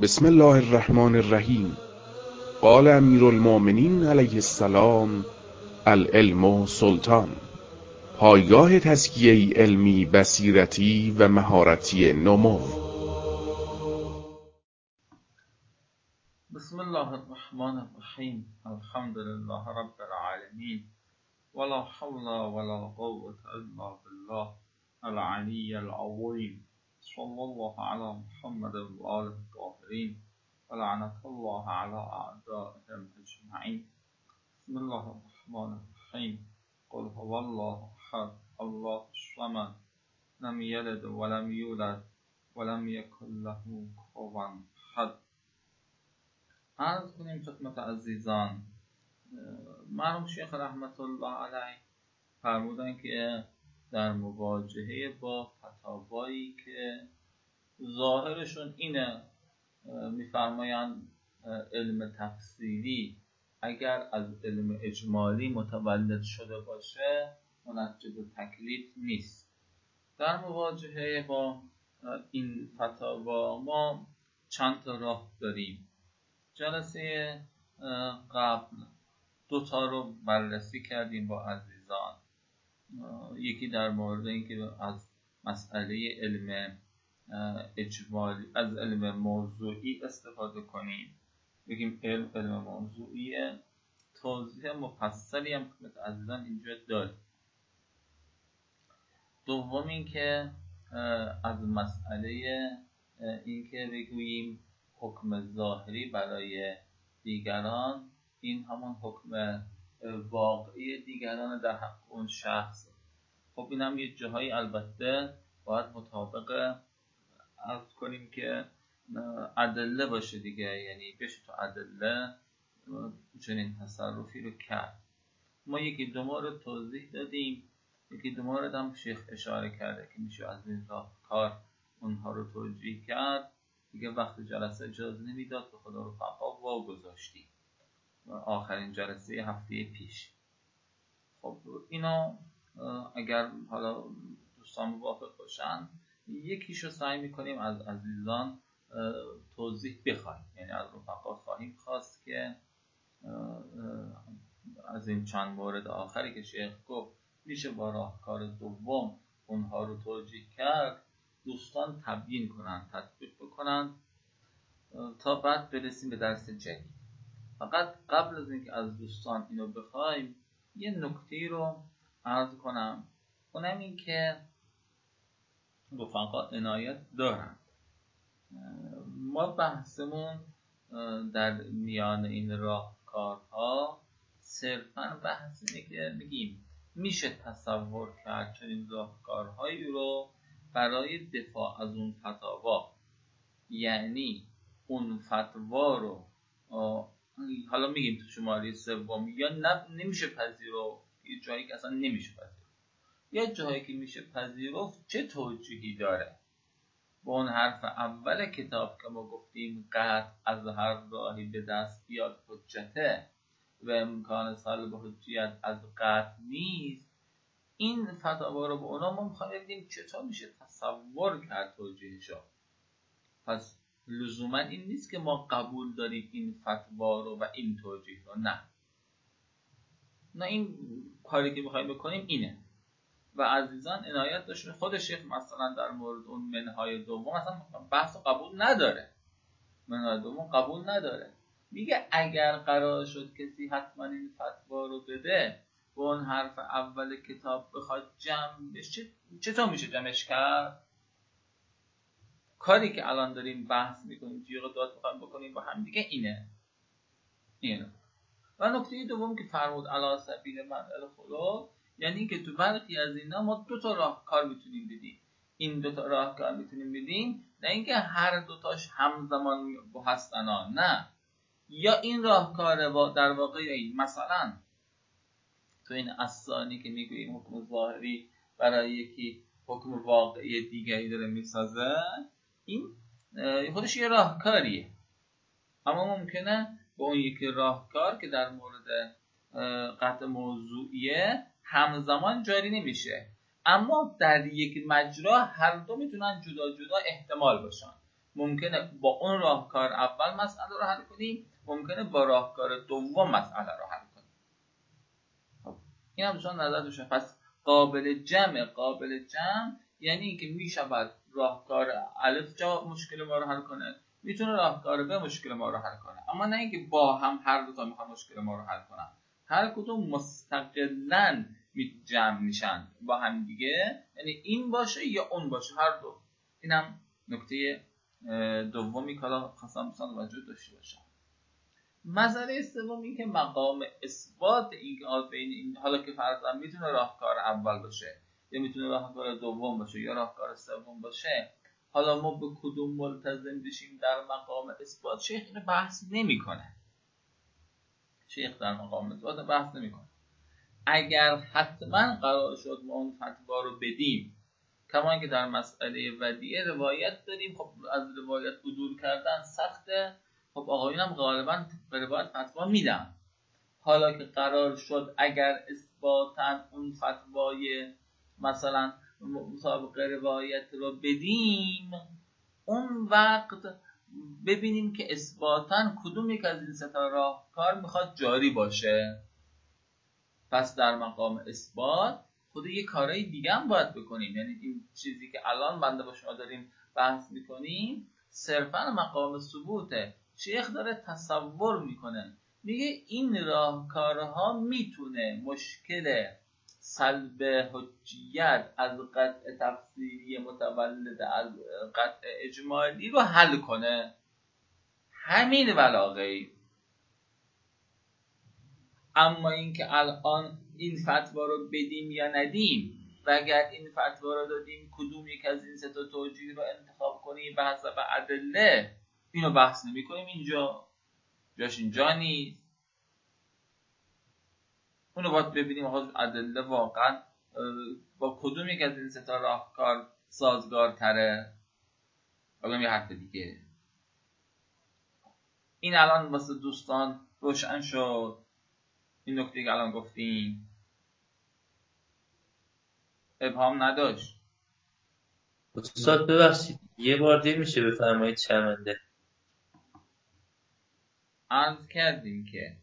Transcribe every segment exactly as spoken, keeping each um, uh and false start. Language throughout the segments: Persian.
بسم الله الرحمن الرحیم. قال امیر المؤمنین علیه السلام: العلم سلطان. پایگاه تزکیه علمی، بصیرتی و مهارتی نمو. بسم الله الرحمن الرحیم. الحمد لله رب العالمین، ولا حول ولا قوة الا بالله العلی العظیم. صلی الله علی محمد و آله الطاهرین و لعنت الله علی اعدائهم اجمعین. بسم الله الرحمن الرحیم. قل هو الله احد الله الصمد لم یلد ولم یولد ولم یکن له کفوا احد. عرض کنیم خدمت عزیزان، مرحوم شیخ رحمت الله علیه فرمودن که در مواجهه با فتاوایی که ظاهرشون اینه، میفرمایند علم تفصیلی اگر از علم اجمالی متولد شده باشه منجب تکلیف نیست. در مواجهه با این فتاوا ما چند تا راه داریم. جلسه قبل دو تا رو بررسی کردیم با عزیزان. یکی در مورد اینکه از مسئله علم اجمالی از علم موضوعی استفاده کنیم، بگیم علم علم موضوعیه. توضیح مفصلی هم خدمت عزیزان اینجا داریم. دوم اینکه از مسئله اینکه بگوییم حکم ظاهری برای دیگران این همون حکم واقعی دیگران در حق اون شخص. خب این هم یه جاهایی البته باید مطابق عرض کنیم که ادله باشه دیگه، یعنی بشه تو ادله چنین تصرفی رو کرد. ما یکی دو مورد توضیح دادیم، یکی دو مورد هم شیخ اشاره کرده که میشه از این راه کار اونها رو توجیه کرد. دیگه وقت جلسه اجازه نمیداد، به خدا رفقا وا گذاشتیم آخرین جلسه هفته پیش. خب اینا اگر حالا دوستان موافق باشن یکیشو سعی میکنیم از عزیزان توضیح بخوایم، یعنی از رفقا خواهیم خواست که از این چند مورد آخری که شیخ گفت میشه با راهکار دوم اونها رو توجیه کرد، دوستان تبیین کنن، تطبیق بکنن تا بعد برسیم به درس جدید. فقط قبل از اینکه از دوستان اینو بخوایم یه نکته رو عرض کنم، اونم این که رفقا عنایت دارن. ما بحثمون در میان این راهکارها صرفا بحث اینه که بگیم میشه تصور کرد چنین راهکارهایی رو برای دفاع از اون فتاوا، یعنی اون فتوا رو حالا میگیم تو شماره سوم یا نه نمیشه پذیرفت، یه جایی که اصلا نمیشه پذیرفت، یه جایی که میشه پذیرفت چه توجیهی داره. با اون حرف اول کتاب که ما گفتیم قطع از هر راهی به دست بیاد حجته و امکان سلب حجیت از قطع نیست، این فتاوا رو به اونا ما میخوایم ببینیم چطور میشه تصور کرد توجیهشو. پس لزوما این نیست که ما قبول داریم این فتوا رو و این توجیه رو، نه نه این کاری که میخوایم بکنیم اینه. و عزیزان عنایت داشتن خود شیخ مثلا در مورد اون منهای دوم اصلا بحث قبول نداره، منهای دوم قبول نداره. میگه اگر قرار شد کسی حتما این فتوا رو بده به اون حرف اول کتاب بخواد جمع بشه، چطور میشه جمعش کرد؟ کاری که الان داریم بحث میکنیم جیغ داد میخوایم بکنیم با هم دیگه اینه اینه. و نکته دوم که فرمود علی سبیل من الخلق، یعنی که تو برخی از اینا ما دو تا راهکار میتونیم بدیم. این دو تا راهکار میتونیم بدیم، نه اینکه هر دو تاش همزمان هستن، نه. یا این راهکار در واقع این مثلا تو این اسانی که میگوییم حکم ظاهری برای یکی حکم واقعی دیگری داره میسازه، این خودش یه راهکاریه، اما ممکنه با اون یکی راهکار که در مورد قطع موضوعیه همزمان جاری نمیشه، اما در یک مجرا هر دو میتونن جدا جدا احتمال باشن. ممکنه با اون راهکار اول مسئله رو حل کنیم، ممکنه با راهکار دوم مسئله رو حل کنیم. خب این هم دوستان نظر دوشن. پس قابل جمع قابل جمع یعنی اینکه میشود راهکار الف جا مشکل ما رو حل کنه، میتونه راهکار به مشکل ما رو حل کنه، اما نه اینکه با هم هر دو تا میخوان مشکل ما رو حل کنن. هر کدوم مستقلاً جمع میشن با هم دیگه، یعنی این باشه یا اون باشه، هر دو. اینم نکته دومی که حالا خواستم دوستان توجه داشته باشم. مسئله سوم این که مقام اثبات این که بین این، حالا که فرضاً میتونه راهکار اول باشه یا میتونه راهکار دوم باشه یا راهکار سوم باشه، حالا ما به کدوم ملتزم بشیم در مقام اثبات شیخ اینو بحث نمیکنه. شیخ در مقام اثبات بحث نمیکنه. اگر حتما قرار شد ما اون فتوا رو بدیم، کما که در مسئله ودیعه روایت داریم، خب از روایت عدول کردن سخته، خب آقایون هم غالبا به روایت فتوا میدن. حالا که قرار شد اگر اثباتاً اون فتوای مثلا مطابق روایت رو بدیم، اون وقت ببینیم که اثباتاً کدوم یک از این سه تا راهکار میخواد جاری باشه. پس در مقام اثبات خود یه کارهای دیگه هم باید بکنیم. یعنی این چیزی که الان بنده با شما داریم بحث میکنیم صرفا مقام ثبوته. شیخ داره تصور میکنه، میگه این راهکارها میتونه مشکل سلب حجیت از قطع تفسیری متولد از قطع اجمالی رو حل کنه. همین ولاغیر. اما اینکه الان این فتوا رو بدیم یا ندیم و اگر این فتوا رو دادیم کدوم یک از این سه تا توجیه رو انتخاب کنیم به حسب ادله، اینو بحث نمی کنیم اینجا، جاش اینجا نیست. اونو باید ببینیم آقا ادله واقعا با کدوم یک از این سه تا راهکار سازگارتره. حالا یه حرف دیگه، این الان واسه دوستان روشن شد این نکته که الان گفتیم؟ ابهام نداشت؟ استاد ببخشید یه بار دیگه میشه بفرمایید شرمنده؟ عرض کردیم که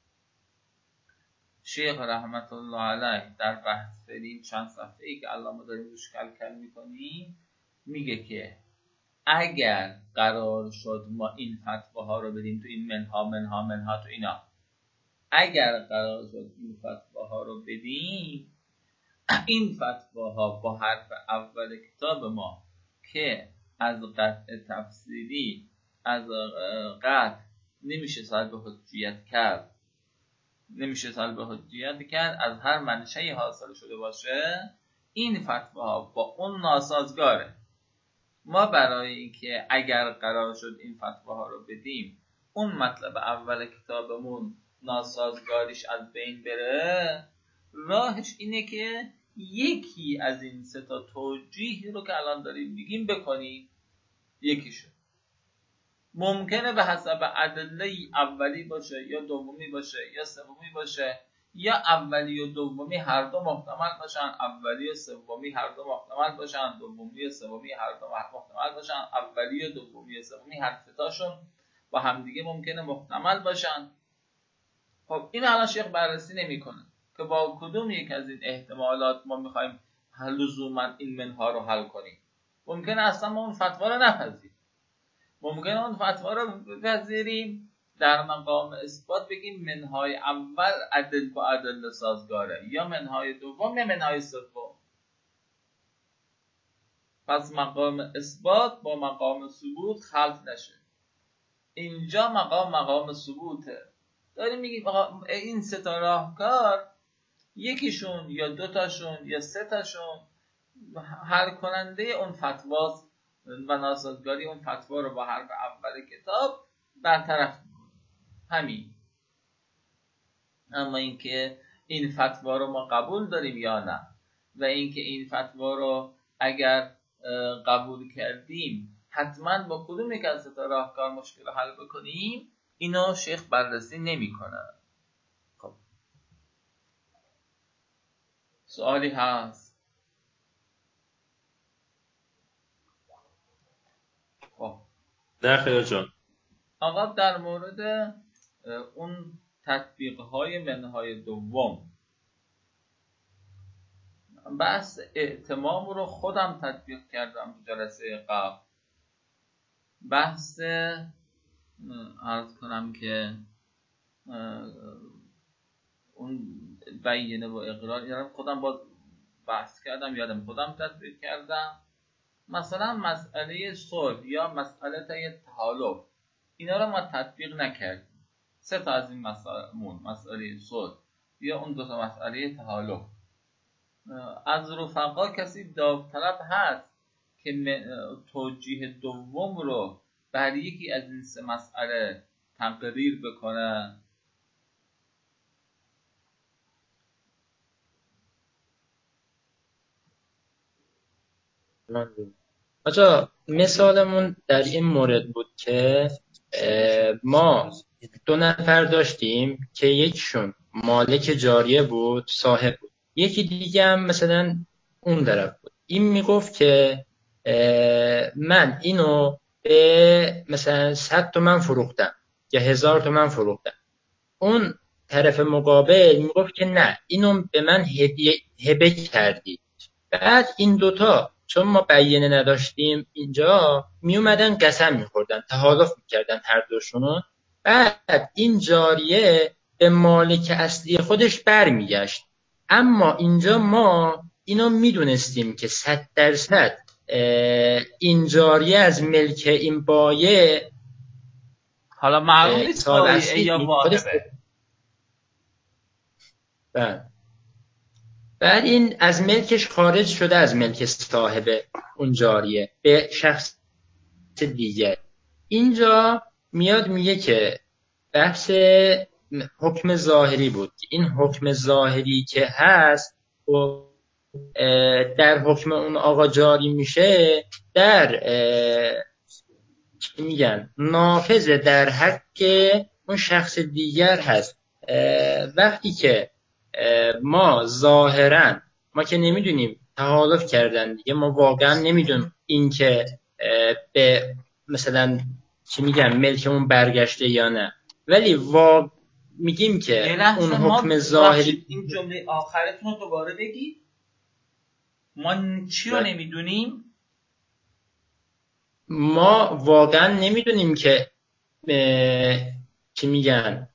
شیخ رحمت الله علیه در بحث فریم چند صفحه ای که الان ما داریم روش کل کل میکنیم میگه که اگر قرار شد ما این فتواها رو بدیم تو این منها منها منها تو اینا، اگر قرار شد این فتواها رو بدیم، این فتواها با حرف اول کتاب ما که از قطع تفسیری از قطع نمیشه سلب حجیت کرد نمیشه سلب حجیت کرد از هر منشأی حاصل شده باشه، این فتواها با اون ناسازگاره. ما برای اینکه اگر قرار شد این فتواها رو بدیم اون مطلب اول کتابمون ناسازگاریش از بین بره، راهش اینه که یکی از این سه تا توجیه رو که الان داریم میگیم بکنیم. یکیشو ممکنه به حسب ادله اولی باشه یا دومی باشه یا سومی باشه، یا اولی و دومی هر دو محتمل باشن، اولی و سومی هر دو محتمل باشن، دومی و سومی هر دو محتمل باشن، اولی و دومی و سومی هر سه تاشون با همدیگه ممکنه محتمل باشن. خب این الان شیخ بررسی نمیکنه که با کدوم یک از این احتمالات ما میخوایم لزوما این منها رو حل کنیم. ممکنه اصلا ما اون فتوا رو نپذیریم، ممکنه اون فتوا رو بپذیریم در مقام اثبات بگیم منهای اول عدل با عدل سازگاره، یا منهای دوم یا منهای سوم. پس مقام اثبات با مقام ثبوت خلط نشه. اینجا مقام مقام ثبوته. داریم میگیم این سه تا راهکار یکیشون یا دوتاشون یا سه تاشون حل کننده اون فتواست و ناسازگاری اون فتوا رو با حرف اول کتاب برطرف میکنه. همین. اما اینکه این فتوا رو ما قبول داریم یا نه و اینکه این فتوا رو اگر قبول کردیم حتما با کدوم یک از تا راهکار مشکل حل بکنیم، اینو شیخ بررسی نمیکنه. خب سوالی هست؟ خب نه خیلی جان. آقا در مورد اون تطبیق های منهای دوم، بحث ائتمام رو خودم تطبیق کردم تو جلسه قبل. بحث عرض کنم که اون بیینه و اقرار، یعنی خودم باز بحث کردم، یادم خودم تطبیق کردم. مثلا مسئله صلح یا مسئله تحالف، اینا رو ما تطبیق نکردیم. سه تا از این مسائل، مسئله صلح یا اون دو تا مسئله تحالف. از رفقا کسی داوطلب هست که توجیه دوم رو بر یکی از این سه مسئله تقریر بکنه؟ آجا مثالمون در این مورد بود که ما دو نفر داشتیم که یکیشون مالک جاریه بود، صاحب بود، یکی دیگه هم مثلا اون طرف بود. این میگفت که من اینو به مثلا صد تومن فروختم یا هزار تومن فروختم. اون طرف مقابل میگفت که نه، اینو به من هبه کردی. بعد این دوتا چون ما بیانیه نداشتیم اینجا، می اومدن قسم میخوردن، تحالف میکردن هر دوشون. بعد این جاریه به مالک اصلی خودش برمیگشت. اما اینجا ما اینو میدونستیم که صد درصد این جاریه از ملک این بایع، حالا معلوم نیست بایعه یا واهبه. بعد بعد این از ملکش خارج شده، از ملک صاحب اون جاریه به شخص دیگه. اینجا میاد میگه که بحث حکم ظاهری بود. این حکم ظاهری که هست و در حکم اون آقا جاری میشه، در چی میگن نافذ در حق اون شخص دیگر هست. وقتی که ما ظاهرا ما که نمیدونیم تحالف کردن دیگه، ما واقعا نمیدونیم این که به مثلا چی میگن ملکمون برگشته یا نه، ولی واقع میگیم که اون حکم ظاهری. این جمله آخرتون رو دوباره بگی. ما چی رو نمیدونیم؟ ما واقعا نمیدونیم که چی میگن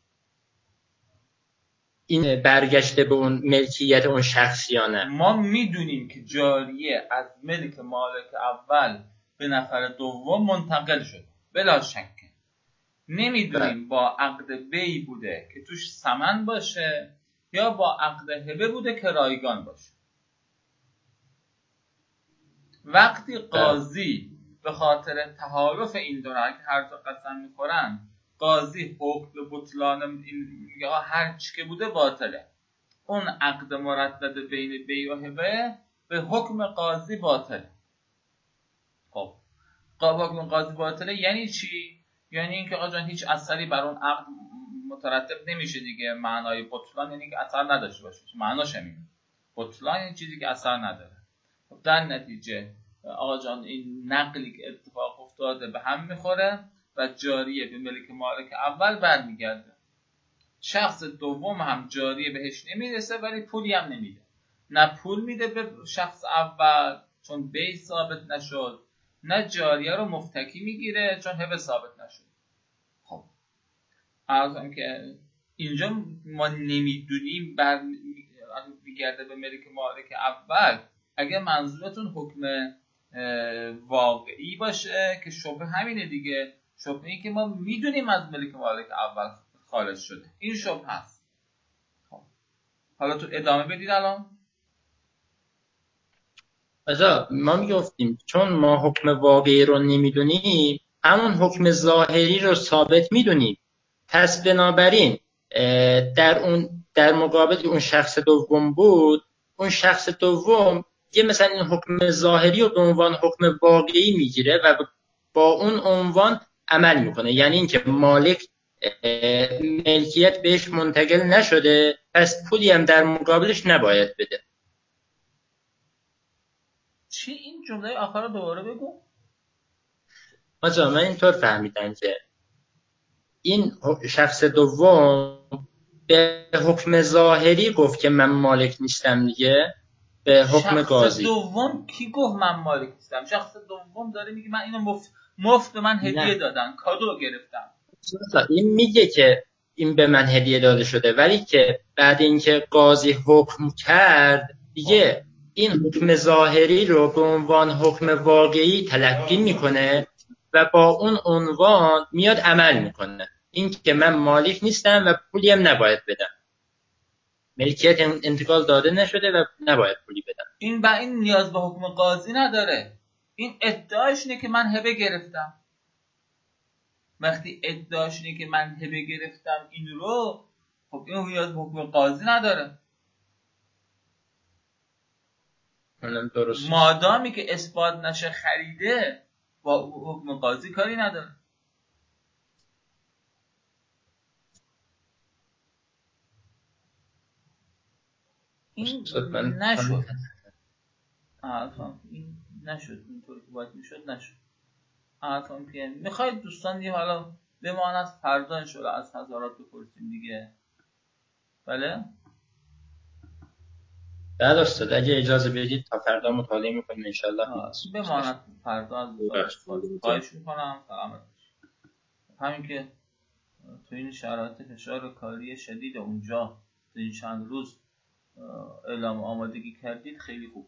این برگشته به اون ملکیت اون شخص یا نه. ما میدونیم که جاریه از ملک مالک اول به نفر دوم منتقل شده، بلا شک. نمیدونیم با عقد بی بوده که توش ثمن باشه یا با عقد هبه بوده که رایگان باشه. وقتی قاضی به خاطر تحالف این دو که هر دو قسم میخورن، قاضی حکم بطلان این میگه هر چی که بوده باطله، اون عقد مردد بین بی و هبه به حکم قاضی باطله. خب حکم قاضی باطله یعنی چی؟ یعنی اینکه آقا جان هیچ اثری بر اون عقد مترتب نمیشه دیگه. معنای بطلان یعنی که اثر نداشته باشه، معناش همینه. بطلان یعنی چیزی که اثر نداره. در نتیجه آقا جان این نقلی که اتفاق افتاده به هم میخوره و جاریه به ملک مالک اول برمیگرده. شخص دوم هم جاریه بهش نمیرسه ولی پولی هم نمیده. نه پول میده به شخص اول چون بی ثابت نشد، نه جاریه رو مفتکی میگیره چون هبه ثابت نشد. خب عرضم که اینجا ما نمیدونیم برمیگرده به ملک مالک اول. اگه منظورتون حکم واقعی باشه که شبه همینه دیگه، شبه این که ما میدونیم از ملک مالک اول خارج شده، این شبه هست. خب حالا تو ادامه بدید. الان آجا ما میگفتیم چون ما حکم واقعی رو نمیدونیم، همون حکم ظاهری رو ثابت میدونیم. پس بنابراین در اون در مقابل اون شخص دوم بود، اون شخص دوم یه مثلا این حکم ظاهری رو به عنوان حکم واقعی میگیره و با اون عنوان عمل میکنه. یعنی اینکه مالک ملکیت بهش منتقل نشده، پس پولی هم در مقابلش نباید بده. چی؟ این جمله آخر رو دوباره بگو. آجا من اینطور فهمیدم که این شخص دوم به حکم ظاهری گفت که من مالک نیستم دیگه، به حکم قاضی. شخص دوم کی گفت من مالک نیستم؟ شخص دوم داره میگه من اینو مفت مفت به من هدیه دادن، کادو گرفتم. این میگه که این به من هدیه داده شده، ولی که بعد اینکه قاضی حکم کرد دیگه این حکم ظاهری رو به عنوان حکم واقعی تلقی میکنه و با اون عنوان میاد عمل میکنه. این که من مالک نیستم و پولی هم نباید بدم، ملکیت انتقال داده نشده و نباید پولی بدم. این با این نیاز به حکم قاضی نداره. این ادعاش اینه که من هبه گرفتم. وقتی ادعاش اینه که من هبه گرفتم این رو، خب این نیاز به حکم قاضی نداره. مادامی که اثبات نشه خریده، با حکم قاضی کاری نداره. این نشد. آفام این نشد اینطوری که باید میشد نشد. آفام که میخواید دوستان دیگه حالا بماند فردا انشاءالله از حضرات بپرسیم دیگه. بله؟ بله استاد اگه اجازه بدید تا فردا مطالعه میکنیم انشاءالله. بماند فردا از حضرات خواهش میکنم. سلامت باشید. همین که تو این شرایط فشار کاری شدید اونجا تو این چند روز اعلام آمادگی کردید خیلی خوب.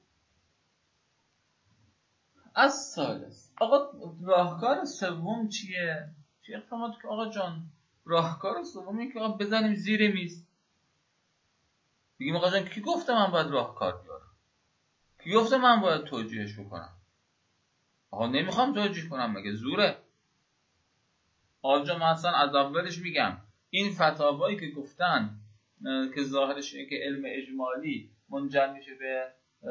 از سالس آقا راهکار سوم چیه؟ چیه اقدامات که آقا جان راهکار سومی که آقا بزنیم زیر میز بگیم آقا جان کی گفته من باید راهکار بیارم؟ کی گفته من باید توجیهش بکنم؟ آقا نمیخوام توجیه کنم مگه زوره؟ آقا جان من اصلا از اولش میگم این فتاوایی که گفتن که ظاهرش اینه که علم اجمالی منجر میشه به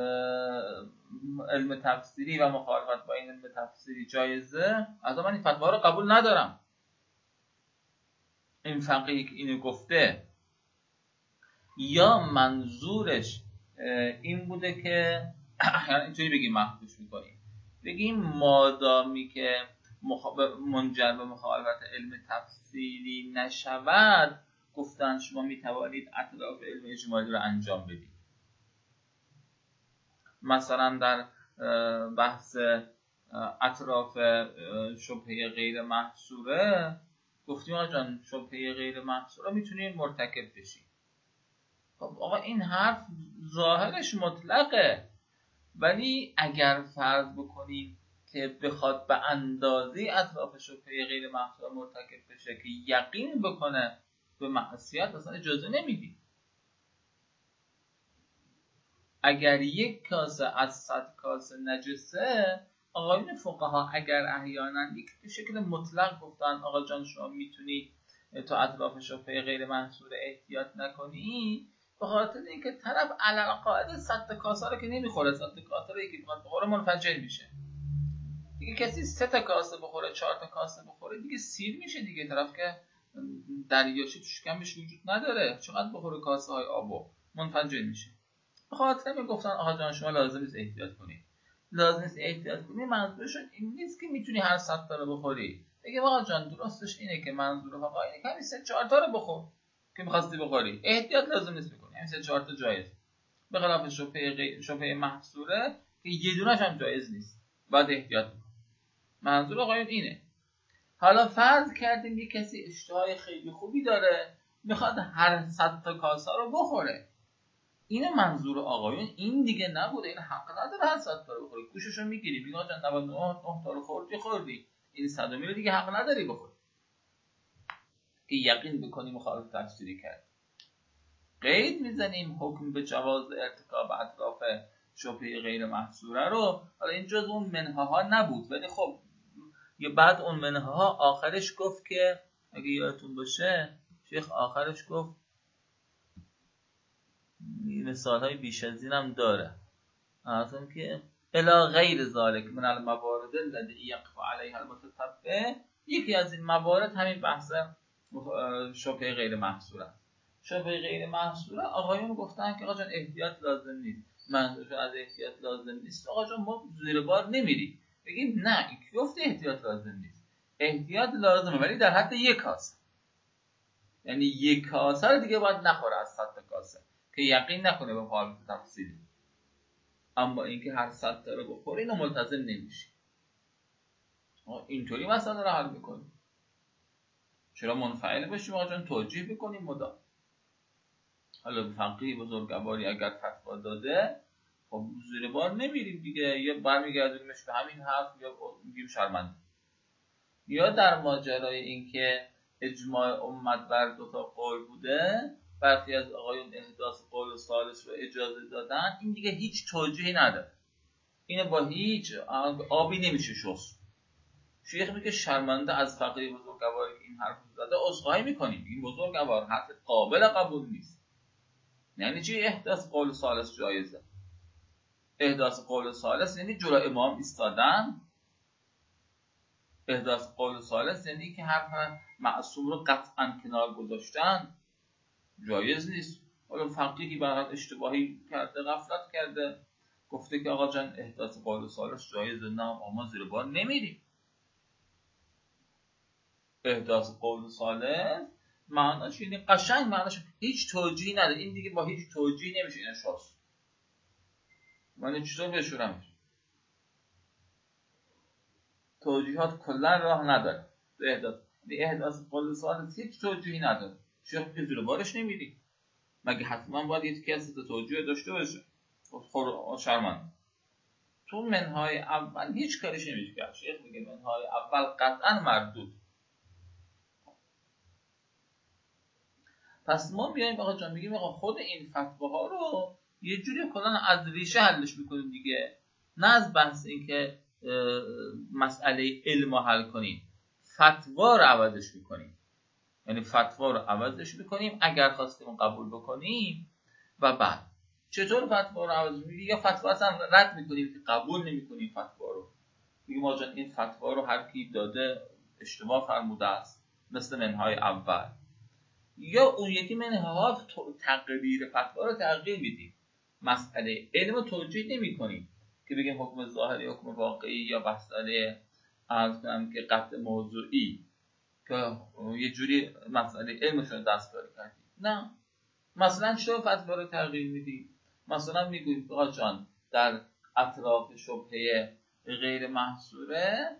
علم تفسیری و مخالفت با این علم تفسیری جایزه، اصلا من این فتوا رو قبول ندارم. این فقیه که اینو گفته یا منظورش این بوده که یعنی اینطوری بگیم محکوش میکنیم بگیم مادامی که منجر به مخالفت علم تفسیری نشود گفتن شما میتوانید اطراف علم اجمالی رو انجام بدید. مثلا در بحث اطراف شبهه غیر محصوره گفتیم آقا جان شبهه غیر محصوره میتونیم مرتکب بشیم. خب آقا این حرف ظاهرش مطلقه، ولی اگر فرض بکنیم که بخواد به اندازه اطراف شبهه غیر محصوره مرتکب بشه که یقین بکنه به معصیت، اصلا اجازه نمیدیم. اگر یک کاسه از صد کاسه نجسه، آقایون فقها اگر احیانا یک به شکل مطلق گفتن آقا جان شما میتونی تو اطراف شبهه غیر محصوره احتیاط نکنی، به خاطر اینکه طرف علل قاعده صد کاسه رو که نمیخوره، صد کاسه رو یکی بخواد بخوره منفجر میشه. دیگه کسی سه تا کاسه بخوره، چهار تا کاسه بخوره دیگه سیر میشه دیگه، طرف که دریاچه تو شکمش وجود نداره، چقدر بخوره کاسه های آبو منفجر میشه. خاطر می گفتن آقا جان شما لازم نیست احتیاط کنی. لازم نیست احتیاط کنی منظورشون این نیست که میتونی هر صد تا رو بخوری. بگه آقا جان درستش اینه که منظور آقا اینه که همین سه چهار تا رو بخور که می‌خواستی بخوری. احتیاط لازم نیست بکنی. همین سه چهار تا جایز. به خلاف شبهه غیر شبهه محصوره که یه دونه‌ش هم جایز نیست. باید احتیاط کنی. منظور آقا اینه. حالا فرض کردیم یه کسی اشتهای خیلی خوبی داره میخواد هر صد تا کاسه رو بخوره. این منظور آقایون این دیگه نبوده، این حق نداره هر صد تا رو بخوری. گوششو میگیری میگه آقا نود و نه تا رو خوردی خوردی، این صدمی رو دیگه حق نداری بخوری که یقین بکنی مخالف تفسیری کرد. قید میزنیم حکم به جواز ارتکاب اطراف شبهه غیر محصوره رو. حالا این جز اون منهاها نبود، ولی خب یه بعد اون منهاها آخرش گفت که اگه یادتون باشه شیخ آخرش گفت مثال های بیش از این هم داره، اصلا که الا غیر ذالک من الموارد الذی یقف علیها المتتبع. یکی از این موارد همین بحث شبهه غیر محصوره است. شبهه غیر محصوره آقایون گفتن که آقا جان احتیاط لازم نیست. منظورشون از احتیاط لازم نیست آقا جان ما زیر بار نمیریم. بگیم نه این گفته احتیاط لازم نیست. احتیاط لازمه ولی در حد یک کاسه. یعنی یک کاسه رو دیگه باید نخوره از صد تا کاسه که یقین نکنه به حالت تفصیلی. اما اینکه هر صد تا رو بخوره اینو ملتزم نمیشه. اینطوری مسئله رو حل میکنیم. چرا منفعل بشیم آقا جان؟ توجیه بکنیم مدام. حالا فقیه بزرگواری اگر فتوا داده خب زیر بار نمیریم دیگه، یا برمیگردونیمش به همین حرف یا میگیم شرمنده. یا در ماجرای اینکه اجماع امت بر دو تا قول بوده، برخی از آقایون احداث قول ثالث رو اجازه دادن، این دیگه هیچ توجیهی نداره. اینو با هیچ آبی نمیشه شست. شیخ میگه شرمنده از فقیه بزرگواری که این حرف زده، عذرخواهی میکنیم، این بزرگوار حرف قابل قبول نیست. یعنی چی احداث قول ثالث جایزه؟ احداث قول ثالث یعنی جلو امام ایستادن. احداث قول ثالث یعنی که حرف معصوم رو قطعا کنار گذاشتن، جایز نیست. حالا فقیهی برات اشتباهی کرده، غفلت کرده، گفته که آقا جان احداث قول ثالث جایزه، نه اما زیر بار نمیریم. احداث قول ثالث معناش یعنی قشنگ معناش هیچ توجیهی نداره. این دیگه با هیچ توجیهی نمیشه این شاست. من چطور بشورمش؟ توجیهات کلا راه نداره. احداث احداث قول ثالث هیچ توجیهی نداره. شیخ که زیر بارش نمیری. مگه حتما باید یه کسی توجیه داشته باشه؟ خور شرمنده. تو منهای اول هیچ کارش نمیشه کرد. شیخ میگه منهای اول قطعا مردود. پس ما میایم آقا جان میگیم آقا خود این فتواها رو یه جوری کلا از ریشه حلش میکنیم دیگه، نه از بحث این که مسئله علم رو حل کنیم، فتوا رو عوضش میکنیم. یعنی فتوا رو عوضش میکنیم اگر خواستیم قبول بکنیم. و بعد چطور فتوا رو عوض میکنیم؟ یا فتوا اصلا رد میکنیم که قبول نمیکنیم فتوا رو، میگیم آقا جان این فتوا رو هر کی داده اشتباه فرموده است، مثل منهای اول. یا اون یکی منها تغییر فتوا رو تغییر میدیم، مسئله علم رو توجیه نمی کنیم که بگیم حکم ظاهری حکم واقعی، یا مسئله عرض کنم که قطع موضوعی که یه جوری مسئله علمش رو دستکاری کردیم. نه، مثلا چرا فتوا رو تغییر میدیم؟ مثلا میگویم آقا جان در اطراف شبهه غیر محصوره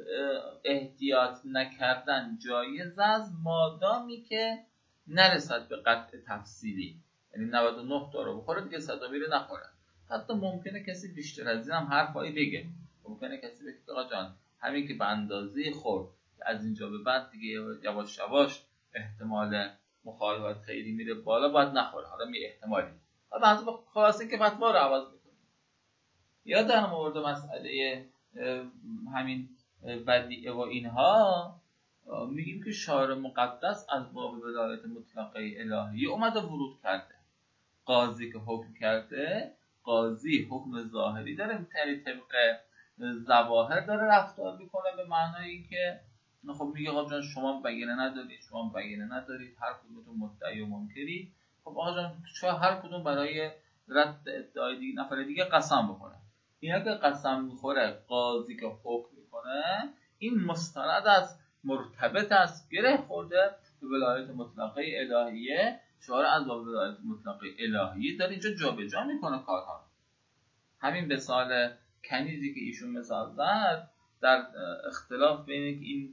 احتیاط نکردن جایز است مادامی که نرسد به قطع تفصیلی. یعنی نود و نه تا رو بخوره دیگه صد میره نخوره. حتی ممکنه کسی بیشتر از این هم حرفایی بگه. ممکنه کسی بگه آقا جان همین که به اندازه خورد از اینجا به بعد دیگه یواش یواش احتمال مخالفت خیلی میره بالا، باید نخوره. حالا می احتمالی حالا بعضی با خلاصه که فتوا رو عوض میکنه. یا در مورد مسئله همین بدیعه و اینها میگیم که شارع مقدس از باب ولایت مطلقه الهی اومده ورود کرده. قاضی که حکم کرده، قاضی حکم ظاهری داره، میتونی طبق ظواهر داره رفتار میکنه، به معنای اینکه خب میگه آقا جان شما بیانه ندارید، شما بیانه ندارید، هر کدومتون مدعی و منکری. خب آقا جان چرا هر کدوم برای رد ادعای دیگه نفر دیگه قسم بخوره؟ اینا که قسم میخوره قاضی که حکم میکنه، این مستند از مرتبط است، گره خورده به ولایت مطلقه الهیه. شارع از ولایت مطلقه الهیه داره اینجا جابجا میکنه کارها. همین مثال کنیزی که ایشون مثال زد در اختلاف بین این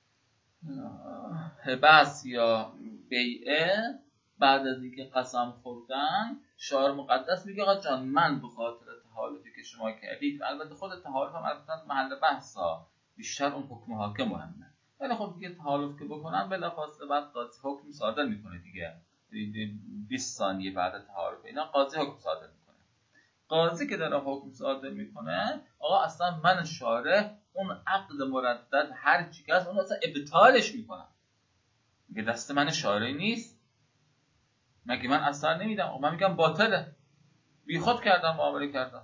هبس یا بیعه، بعد از اینکه قسم خوردن شارع مقدس میگه آقا جان من به خاطر تحالفی که شما کردید، البته خود تحالف هم البته محل بحثا، بیشتر اون حکم حاکم مهمه، ولی خب دیگه تحالف که بکنن بلافاصله بعد قاضی حکم صادر میکنه دیگه. بیست ثانیه بعد تحالف اینا قاضی حکم صادر میکنه. قاضی که داره حکم صادر میکنه آقا اصلا من شارع اون عقد مردد هر چی که هست اون اصلا ابطالش میکنم. میگه دست من شارع نیست، مگه من اثر نمیدم؟ من میگم باطله، بی خود کردن معامله کردن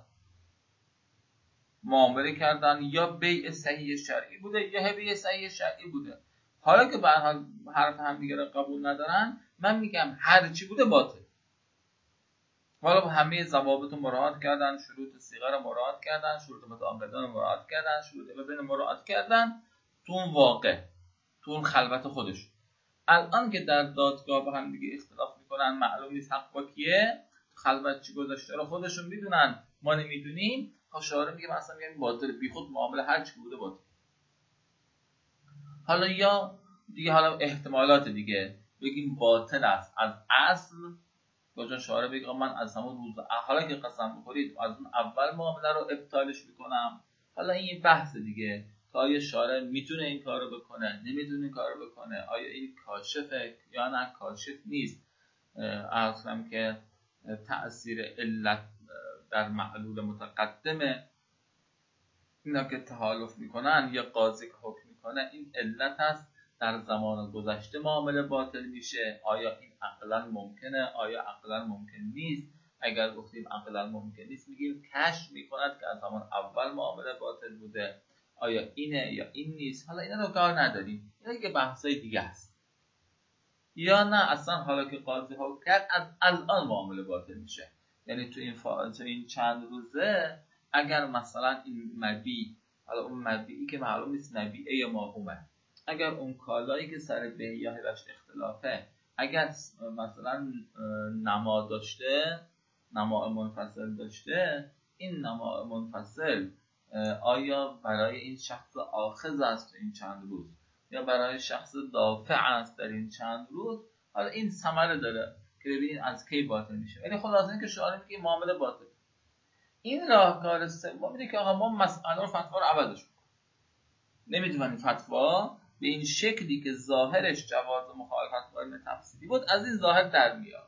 معامله کردن یا بیع صحیح شرعی بوده یا هبه صحیح شرعی بوده. حالا که به هر حال حرف هم دیگه رو قبول ندارن، من میگم هر چی بوده باطل. حالا همه ضوابط رو مراعات کردن، شروط صیغه رو مراعات کردن، شروط متعاقدان رو مراعات کردن، شروط اذن مراعات کردن، تو اون واقع، تو اون خلوت خودش. الان که در دادگاه با هم دیگه اختلاف میکنن، معلوم نیست حق با کیه، خلوت چی گذاشته رو خودشون میدونن، ما نمیدونیم، شارع میگه مثلا میگه باطل، بیخود معامله هر چی بوده باطل. حالا یا دیگه حالا احتمالات دیگه بگیم باطل است از اصل، کجا شارع بگه من از همون روز حالا که قسم بخورید از اون اول معامله رو ابطالش میکنم. حالا این بحث دیگه که آیا شارع میتونه این کارو بکنه، نمیتونه این کارو بکنه، آیا این کاشفه یا نه کاشف نیست. اصلا که تأثیر علت در معلول متقدمه، اینا که تحالف میکنن یا قاضی که حکم میکنه این علت هست، در زمان گذشته معامله باطل میشه، آیا این عقلا ممکنه، آیا عقلا ممکن نیست. اگر گفتیم عقلا ممکن نیست میگیم کشف میکند که از زمان اول معامله باطل بوده، آیا اینه یا این نیست. حالا اینا رو کار نداریم، اینا که بحثای دیگه است. یا نه اصلا حالا که قاضی حکم کرد از الان معامله باطل میشه، یعنی تو این فا... تو این چند روزه اگر مثلا این مبیع، حالا اون مبیعی که معلوم نیست مبیعه یا موهومه، اگر اون کالایی که سر بیع یا هبه‌اش اختلافه اگر مثلا نما داشته، نما منفصل داشته، این نما منفصل آیا برای این شخص آخذ است تو این چند روز یا برای شخص دافع است در این چند روز، حالا این ثمره داره که ببینید از کی باطل میشه. ولی خلاصه اینکه شارع میگه معامله باطل. این راهکار سوم میگه که آقا ما مسئله رو فتوا رو عوضش کنیم، نمیدونم فتوا به این شکلی که ظاهرش جواز مخالفت با علم تفسیری بود از این ظاهر در میاد.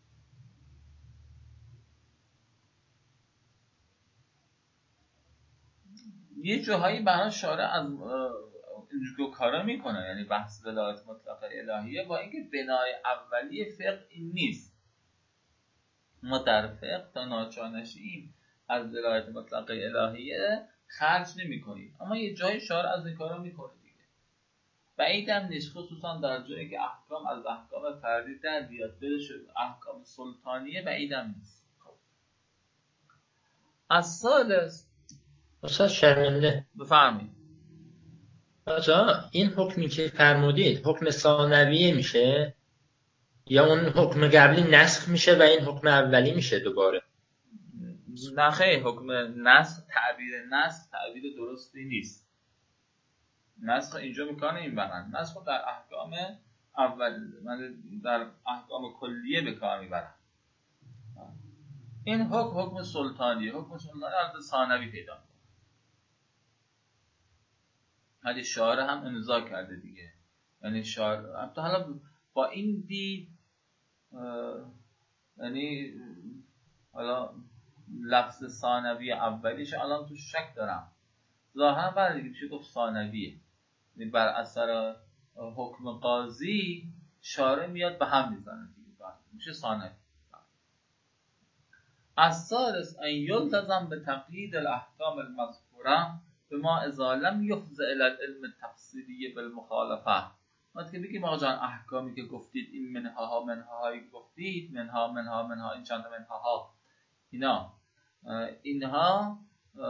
یه جاهایی برای شارع از اینجور کارا میکنه، یعنی بحث ولایت مطلقه الهیه با اینکه بنای اولیه فقه این نیست. ما در فقه تا ناچار نشیم از ولایت مطلقه الهیه خرج نمی کنیم، اما یه جای شارع از این کارا میکنه دیگه. بعیدم نیست خصوصا در جایی که احکام از احکام فردی در بیاد بده شد احکام سلطانیه، بعیدم نیست. خب از سالس استاد شرمنده بفرمایید. آجا این حکمی که فرمودید حکم ثانویه میشه یا اون حکم قبلی نسخ میشه و این حکم اولی میشه دوباره؟ نه خیلی، حکم نسخ، تعبیر نسخ تعبیر درستی نیست. نسخ اینجا میکنه این برن، نسخ در احکام اول، من در احکام کلیه به کار میبرن. این حکم حکم سلطانیه، حکم سلطانی از ثانوی پیدا میکنه. حالی شارع هم امضا کرده دیگه، یعنی شارع حتی حالا با این دید یعنی حالا لفظ ثانوی اولیش الان تو شک دارم، ظاهرا بعد دیگه میشه گفت ثانویه، یعنی بر اثر حکم قاضی شارع میاد به هم میزنه دیگه، میشه ثانوی. الثالث ان یلتزم به تقیید الاحکام المذکوره بما اذا لم یفض الی العلم التفصیلی بالمخالفه. وقتی که بگیم آقا جان احکامی که گفتید این منها ها منها هایی گفتید، منها منها منها این چند منها ها اینا اینها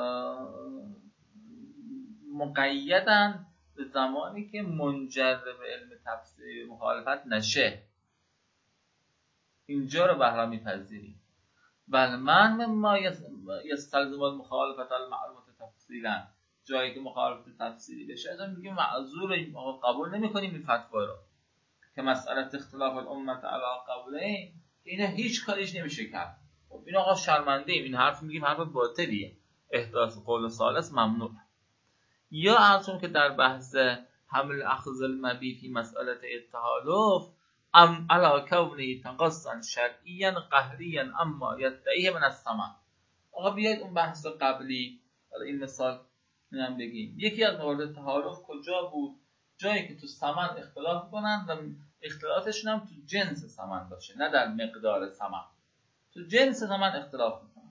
مقیدن به زمانی که منجر به علم تفسیری مخالفت نشه. اینجا رو بهره میپذیریم. بل من ما یستلزم المخالفت المعروفه تفصیلا، جایی که مخالفت تفسیری بشه از میگیم معذور، قبول نمی‌کنیم این فتوا رو که مسئله اختلاف الامه علی قولین اینا هیچ کاریش نمیشه کرد. خب این آقا شرمنده ایم، این حرف میگیم حرف باطلیه، احداث قول ثالث ممنوع. یا اصلا که در بحث حمل اخذ المبیع فی مسئله التحالف ام علی کونه تقصا شرعیا قهریا اما یدعیه من الثمن. آقا بیاید اون بحث قبلی، این مثال اینم بگیم، یکی از موارد تحالف کجا بود؟ جایی که تو ثمن اختلاف کنن و اختلافشون هم تو جنس ثمن باشه، نه در مقدار ثمن، تو جنس ثمن اختلاف میکنن.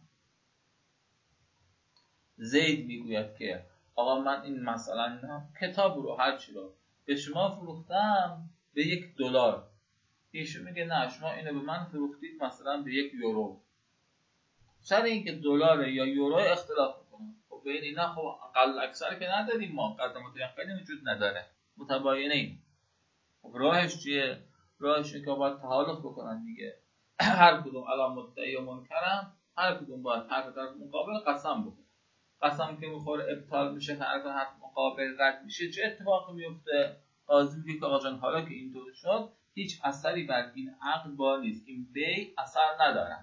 زید میگوید که آقا من این مثلا کتاب رو هر چی رو به شما فروختم به یک دلار، ایشون میگه نه شما اینو به من فروختید مثلا به یک یورو. سر اینکه دلار یا یورو اختلاف میکنن. خب بین اینا خب اقل اکثر که نداریم، ما قدم متیقنی وجود نداره، متباینه ایم. خب راهش چیه؟ راهش اینه که باید تحالف بکنن دیگه. هر کدوم الان مدعی و منکرن، هر کدوم باید هر طرف مقابل قسم بکنه. قسم که میخوره ابطال میشه، هر طرف مقابل رد میشه، چه اتفاقی میفته؟ قاضی میگه که آقا جان حالا که اینطور شد هیچ اثری بر این عقد با نیست، این بی اثر نداره.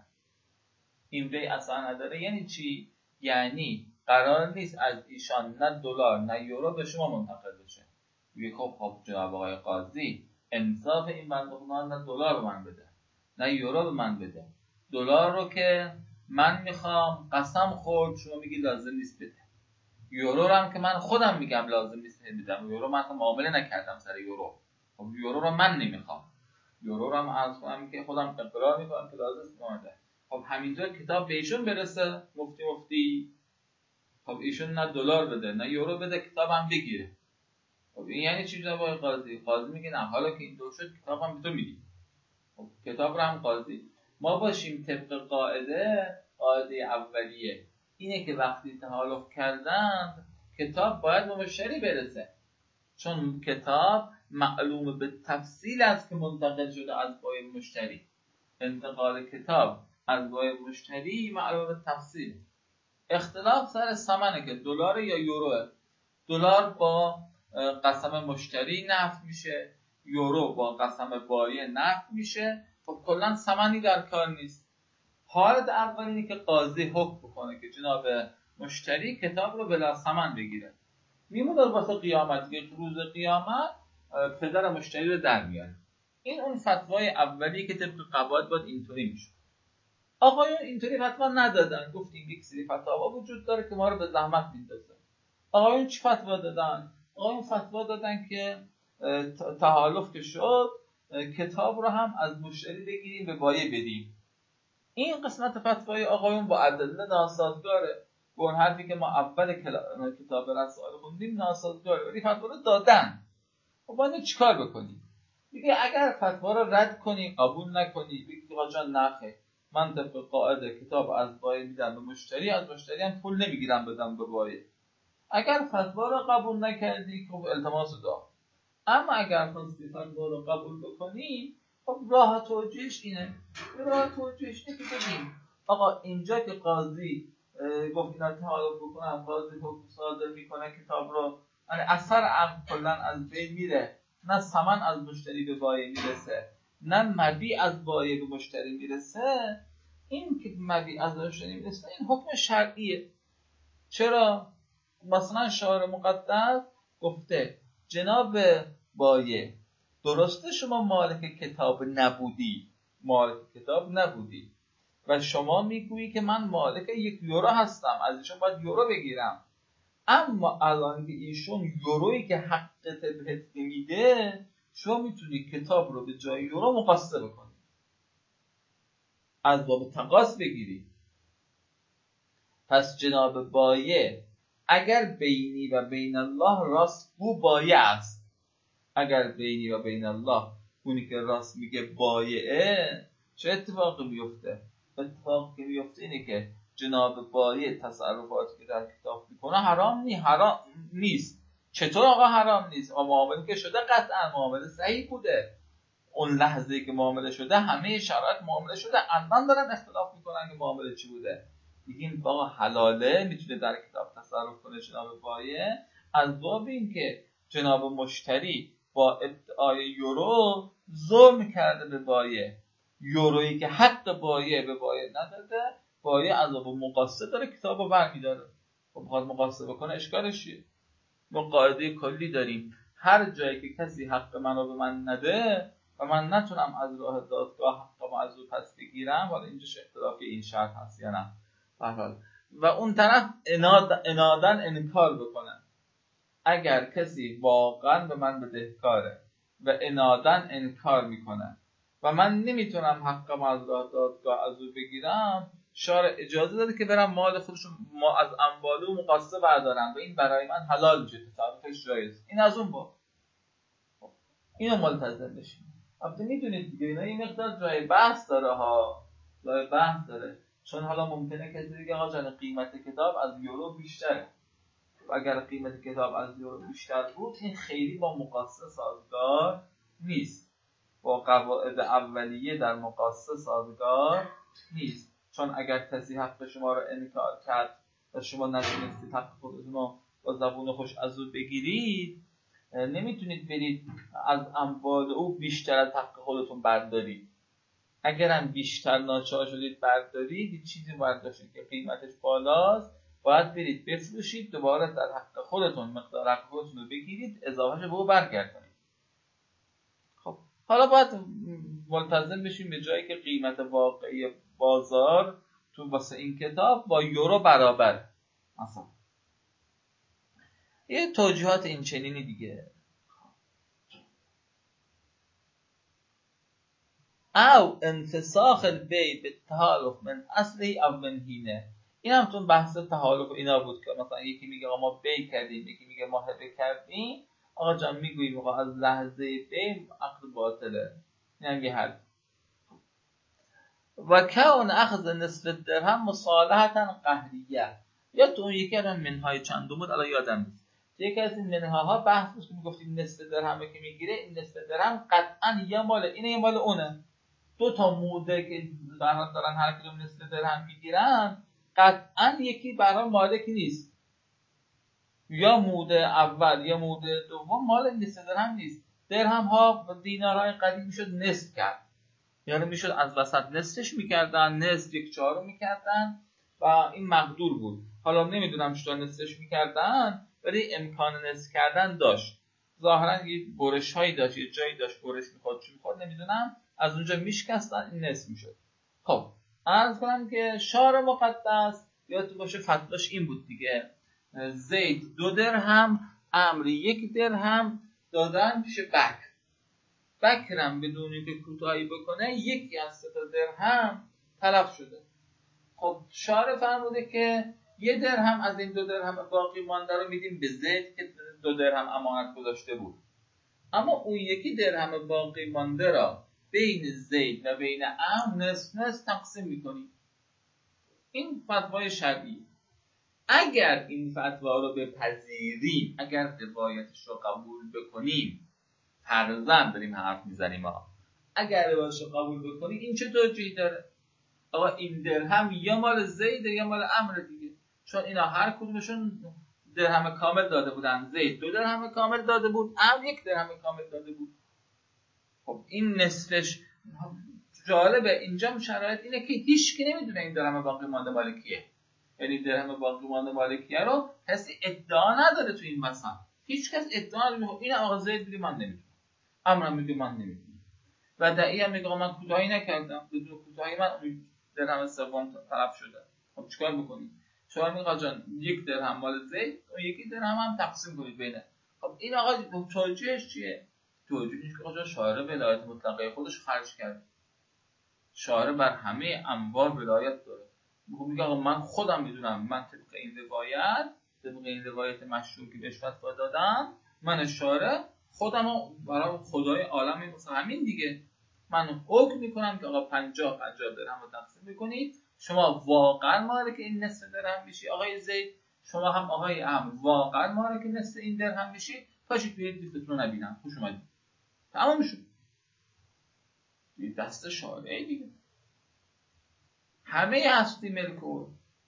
این بی اثر نداره یعنی چی؟ یعنی قرار نیست از ایشان نه دلار نه یورو به شما منتقل بشه. میگه خب خب جناب آقای قاضی انصاف این بنده خدا نه دلار به من بده نه یورو به من بده. دلار رو که من میخوام قسم خورد شما میگی لازم نیست بده. یورو رو هم که من خودم میگم لازم نیست بدم. یورو من اصلا معامله نکردم سر یورو. خب یورو رو من نمیخوام. یورو رو هم عرض کنم که خودم اقرار میکنم که لازم نیست. خب همینطور کتاب به ایشون برسه مفتی مفتی، خب ایشون نه دلار بده نه یورو بده، کتاب هم بگیره. خب این یعنی چی جناب آقای قاضی؟ قاضی میگه نه حالا که این دور شد کتاب هم به تو میدیم. خب کتاب رو هم قاضی ما باشیم طبق قاعده قاعده اولیه اینه که وقتی تحالف کردند کتاب باید به مشتری برسه، چون کتاب معلوم به تفصیل است که منتقل شده از بای مشتری. انتقال کتاب از بای مشتری معلوم به تفصیل. اختلاف سر ثمنه که دلار یا یوروه. دلار با قسم مشتری نفت میشه، یورو با قسم بایع نفت میشه. خب کلا ثمنی در کار نیست. حالت اول اینه که قاضی حکم بکنه که جناب مشتری کتاب رو بلا ثمن بگیره. میمونه واسه قیامت که روز قیامت پدر مشتری رو در میاره. این اون فتوای اولی که طبق قواعد باید اینطوری میشه. آقایون اینطوری فتوا ندادن، گفتیم یک سری فتاوا وجود داره که ما رو به زحمت میندازه. آقایون چی فتوا دادن؟ آقایون فتوا دادن که تحالف که شد کتاب رو هم از مشتری بگیریم به بایع بدیم. این قسمت فتوای آقایون با ادله ناسازگاره. با اون حرفی که ما اول کتاب رسائل خوندیم ناسازگاره، ولی فتوا رو دادن. خب باید چیکار بکنیم؟ میگه اگر فتوا رو رد کنی قبول نکنی بگی آقا جان نخه من طبق قاعده کتاب از بایع میدم به مشتری، از مشتری هم پول نمیگیرم بدم به بایع. اگر فتوا رو قبول نکردی خب التماس دار. اما اگر خواستی فتوا رو قبول بکنی خب راه توجیهش اینه. راه توجیهش اینه که بگیم آقا اینجا که قاضی گفت اینا تحالف بکنن، قاضی حکم صادر میکنه کتاب رو، یعنی اثر عقد کلا از بین میره، نه ثمن از مشتری به بایع میرسه نه مبیع از بایع به مشتری میرسه. این که مبیع از مشتری میرسه این حکم شرعیه. چرا؟ مثلا شارع مقدس گفته جناب بایع درسته شما مالک کتاب نبودی، مالک کتاب نبودی و شما میگویی که من مالک یک یورو هستم، از ایشون باید یورو بگیرم، اما الان که ایشون یورویی که حقت بهت نمیده شما میتونی کتاب رو به جای یورو مقایسه بکنی، از باب تقاس بگیری. پس جناب بایع اگر بینی و بین الله راست گو بایع است، اگر بینی و بین الله اونی که راست میگه بایعه، چه اتفاقی میفته؟ اتفاقی که میفته اینه که جناب بایع تصرفاتی که در کتاب میکنه حرام نی حرام نیست. چطور آقا حرام نیست؟ آقا معامله که شده قطعا معامله صحیح بوده. اون لحظه‌ای که معامله شده همه شرایط معامله شده، الان دارن اختلاف میکنن که معامله چی بوده. میگیم آقا حلاله میتونه در کتاب تصرف کنه جناب بایع، از باب این که جناب مشتری با ادعای یورو ظلم کرده به بایع، یورویی که حق بایع به بایع نداده، بایع از باب مقایسه داره کتابو برمی‌داره. خب بخواد مقایسه بکنه اشکالش چیه؟ ما قاعده کلی داریم هر جایی که کسی حق منو به من نده و من نتونم از راه دادگاه حقمو از او پس بگیرم، حالا اینجاش اختلافی این شرط هست یا نه، بهرحال و اون طرف اناد انادن انکار بکنه. اگر کسی واقعا به من بدهکاره و انادن انکار میکنه و من نمیتونم حقمو از راه دادگاه از او بگیرم، شارع اجازه داده که برم مال خودشون ما از اموال و مقاصه بردارم و این برای من حلال میشه، تصرفش جایز. این از اون با اینو ملتزم بشیم. البته میدونید دیگه اینا این مقدار جای بحث داره ها، جای بحث داره. چون حالا ممکنه کسی بگه آقا جان قیمت کتاب از یورو بیشتره. و اگر قیمت کتاب از یورو بیشتر بود این خیلی با مقایسه سازگار نیست، با قواعد اولیه در مقایسه سازگار نیست. چون اگر کسی حق شما رو انکار کرد و شما نتونستید حق خودتون رو با زبون خوش از او بگیرید، نمیتونید برید از اموال او بیشتر از حق خودتون بردارید. اگرم بیشتر ناچار شدید بردارید، چیزی برداشتید که قیمتش بالاست، باید برید بفروشید، دوباره در حق خودتون مقدار حق خودتون رو بگیرید، اضافهش به او برگردونید. خب حالا باید ملتزم بشیم به جایی که قیمت واقعی بازار تو واسه این کتاب با یورو برابر. مثلا یه توجیهات این چنینی دیگه. او انفساخ البی به تحالف من اصلی او من هینه. این هم تو بحث تحالف اینا بود که مثلا یکی میگه آقا ما بی کردیم، یکی میگه ما هبه کردیم. آقا جان میگوییم آقا از لحظه بی عقد باطله. این هم یه حد. و کون اخذ نصف درهم مصالحتا قهریه. یا تو اون یکی هم منهای چندم بود الان یادم نیست. یکی از این منهاها بحث بود که میگفتیم نصف درهمه که میگیره، این نصف درهم قطعا یا مال اینه یا مال اونه. دو تا موده که برای دارن هر کدوم نصف درهم میگیرن، قطعا یکی برای مالک نیست. یا موده اول یا موده دوم مال نصف درهم نیست. درهم ها و دینارهای قدیم میشد نصف کرد، یعنی میشد از وسط نصفش میکردن، نصف یک چهارم میکردن و این مقدور بود. حالا نمیدونم چطور نصفش میکردن، ولی امکان نصف کردن داشت. ظاهرا یه برش هایی داشت، یه جایی داشت برش میخواد چی میخواد نمیدونم، از اونجا میشکستن این نصف میشد. خب عرض کنم که شعر مقدس یادتون باشه فتواش این بود دیگه، زید دو درهم عمرو یک درهم دادن پیش بکر. بکرم بدونی که کوتاهی بکنه یکی از سه تا درهم تلف شده. خب شارع فرموده که یه درهم از این دو درهم باقی مانده رو میدیم به زید که دو درهم امانت گذاشته بود، اما اون یکی درهم باقی مانده را بین زید و بین عمرو نصف نصف تقسیم میکنیم. این فتوای شرعی. اگر این فتوا رو بپذیریم، اگر روایتش رو قبول بکنیم، فرضاً داریم حرف میزنیم ها، اگر روایتش رو قبول بکنیم این چه توجیهی داره؟ آقا این درهم یا مال زید یا مال عمرو دیگه، چون اینا هر کدومشون درهم کامل داده بودن. زید دو درهم کامل داده بود، عمرو یک درهم کامل داده بود. خب این نصفش جالبه. اینجا شرایط اینه که هیچ کی نمیدونه این درهم باقی مانده مال کیه. یعنی درهم باقی مانده مال کیه رو کسی ادعا نداره تو این مثلا. هیچ کس ادعا نمیکنه این آقا زید میگه من نمیدونم، عمرو میگه من نمیدونم، و دعی هم میگه من کوتاهی نکردم، بدون کوتاهی من درهم سوم طرف شده. خب چیکار بکنیم؟ شما میگه آقا جان یک درهم مال زید، اون یکی درهم هم تقسیم کنید بینه. خب این آقا توجیهش چیه؟ توجیهش که آقا شاعر ولایت مطلقه خودش خرج کرد. شاعر بر همه انواع ولایت داره. میگه آقا من خودم میدونم، من طبق این روایت، طبق این روایت مشهور که بهش فتوا دادم، من شاعر خودمو برای خدای عالم مثلا همین دیگه من حکم میکنم که آقا پنجاه پنجاه درهم رو تقسیم میکنید، شما واقعا مالک این نصف درهم میشی آقای زید، شما هم آقای عمرو واقعا مالک نصف این درهم میشید، پاشید بیاید دیفتون رو نبینم، خوش اومدید، تمام شد. دست شاعره دیگه، همه هستی ملکو.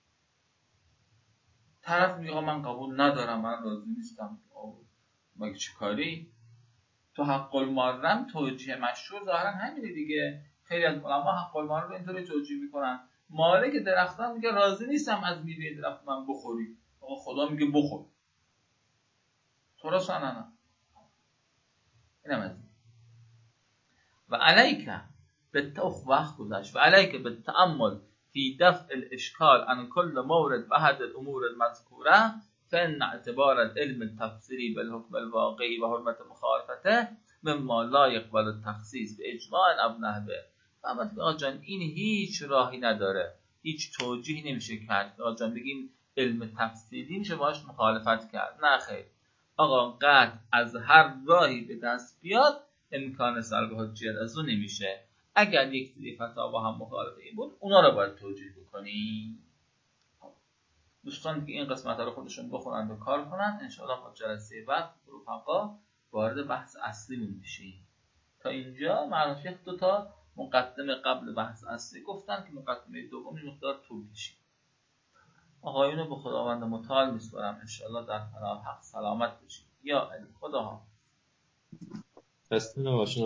طرف میگه من قبول ندارم، من راضی نیستم، مگه چه کاری؟ تو حق المحرم توجیه مشهور ظاهرا همینه دیگه. خیلی از علما حق المحرم رو اینطوری توجیه میکنن، مالک درختان میگه راضی نیستم از میوه درخت من بخوری، آقا خدا میگه بخور. تو را سننه. اینم از این. و علیک بالتوخ وقت گذشت و علیک بالتأمل فی دفع الاشکال عن کل مورد و احد الامور المذکوره فان اعتبار العلم التفسیری بالحکم الواقعی و حرمت مخالفته مما لا یقبل التخصیص به اجماع او نحوه. فهمت که آقا جان این هیچ راهی نداره، هیچ توجیهی نمیشه کرد. آقا جان بگیم علم تفسیری میشه باهاش مخالفت کرد، نه خیر. آقا قطع از هر راهی به دست بیاد امکان سلب حجیت از اون نمیشه. اگر یک سری فتاوا با هم مخالف این بود اونا رو باید توجیه بکنیم. دوستان که این قسمت ها رو خودشون بخونند و کار کنند، انشاءالله با جلسه بعد رفقا وارد بحث اصلی میشیم. تا اینجا معلوم شد دو تا مقدمه قبل بحث اصلی گفتن که مقدمه دومی مقدار طول کشید. آقایون رو به خداوند متعال میسپارم، انشاءالله در پناه حق سلامت باشید. یا علی خدا حافظ. خسته نباشید.